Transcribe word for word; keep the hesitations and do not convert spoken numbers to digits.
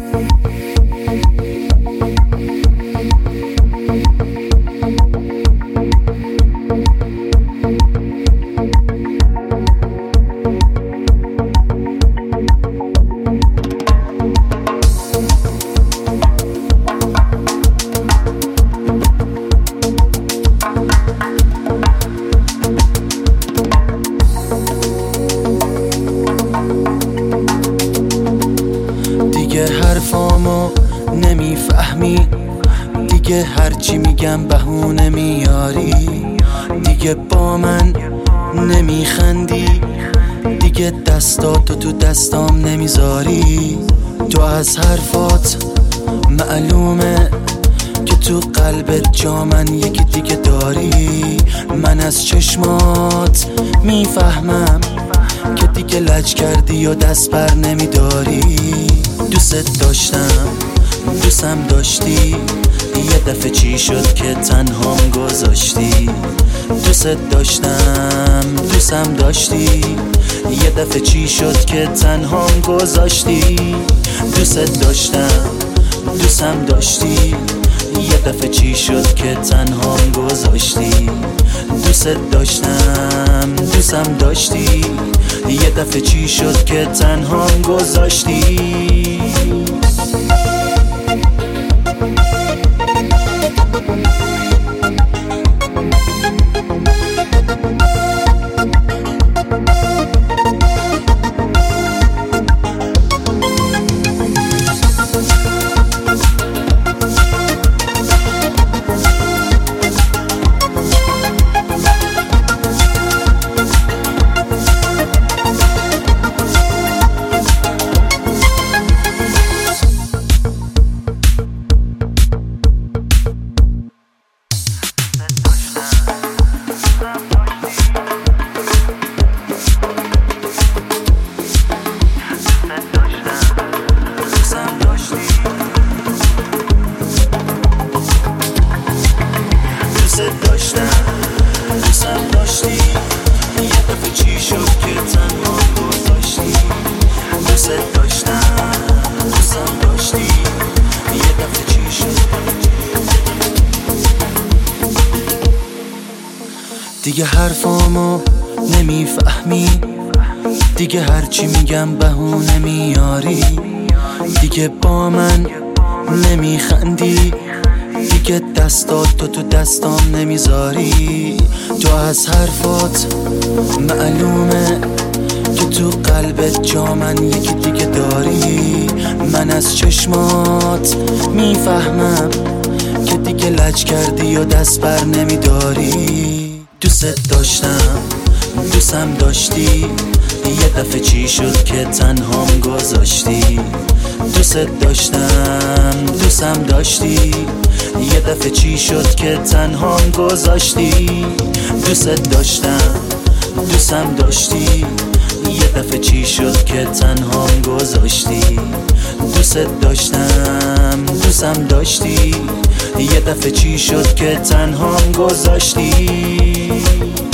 دیگه حرفامو نمیفهمی، دیگه هرچی میگم بهونه میاری، دیگه با من نمیخندی، دیگه دستاتو تو دستام نمیذاری. تو از حرفات معلومه که تو قلبت جا من یکی دیگه داری. من از چشمات میفهمم که دیگه لج کردی و دست بر نمیداری. دوست داشتم دوستم داشتی، یه دفعه چی شد که تنهام گذاشتی. دوست داشتم دوستم داشتی، یه دفعه چی شد که تنهام گذاشتی. دوست داشتم دوستم داشتی، یه دفعه چی شد که تنهام گذاشتی. دوست داشتم دوستم داشتی، یه دفعه چی شد که تنهام گذاشتی. دوستم داشتی، یه دفعه چی شد که تنهام گذاشتی. دوست داشتم دوستم داشتی، یه دفعه چی شد. دیگه حرفامو نمیفهمی، دیگه هرچی میگم بهونه میاری، دیگه با من نمیخندی، دیگه دستاتو تو دستام نمیذاری. تو از حرفات معلومه که تو قلبت جا من یکی دیگه داری. من از چشمات میفهمم که دیگه لج کردی و دست بر نمیداری. دوست داشتم دوستم داشتی، یه دفعه چی شد که تنهام گذاشتی. دوست داشتم دوستم داشتی، یه دفعه چی شد که تنهام گذاشتی. دوست داشتم دوستم داشتی، یه دفعه چی شد که تنهام گذاشتی. دوست داشتم دوستم داشتی، یه دفعه چی شد که تنهام گذاشتی.